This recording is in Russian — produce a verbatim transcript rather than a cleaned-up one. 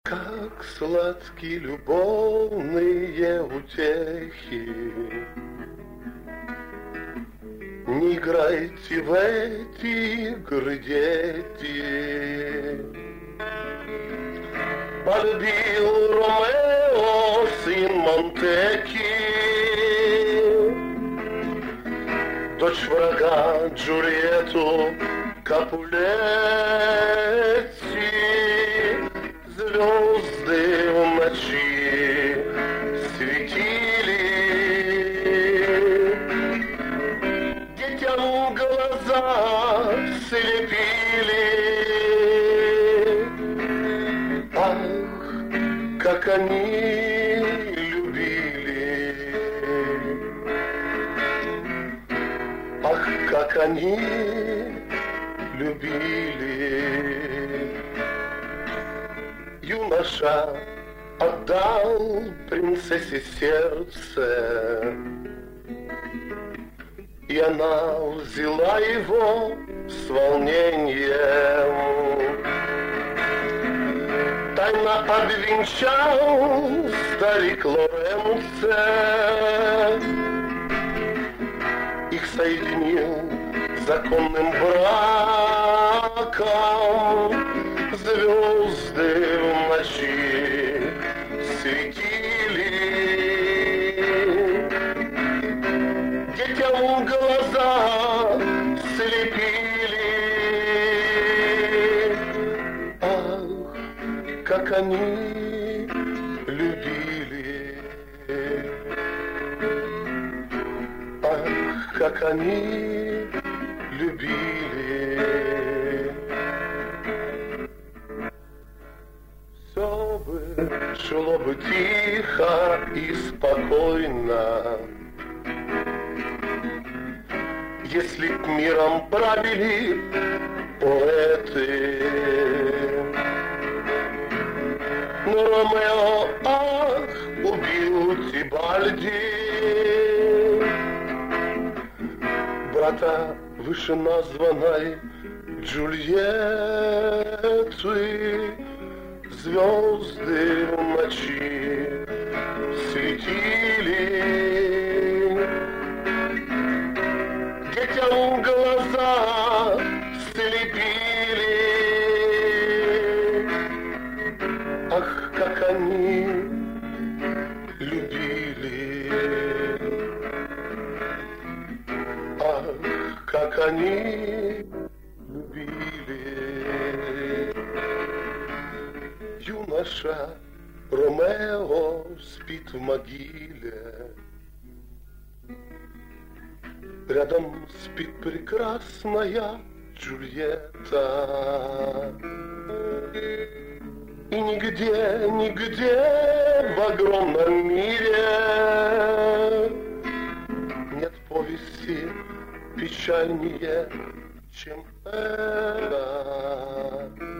Как сладкие любовные утехи, не играйте в эти игры, дети. Полюбил Ромео сын Монтеки дочь врага Джульетту Капулетти. Звезды в ночи светили, детям глаза слепили. Ах, как они любили, ах, как они любили. Юноша отдал принцессе сердце, и она взяла его с волнением. Тайно обвенчал старик Лоренце, их соединил законным браком. Звезды в ночи светили, детям глаза слепили. Ах, как они любили, ах, как они любили. Все бы шло бы тихо и спокойно, если б миром правили поэты. Но Ромео, ах, убил Тибальди, брата вышеназванной Джульетты. Звезды в ночи светили, детям глаза слепили. Ах, как они любили, ах, как они любили. Юноша Ромео спит в могиле, рядом спит прекрасная Джульетта. И нигде, нигде в огромном мире нет повести печальнее, чем это.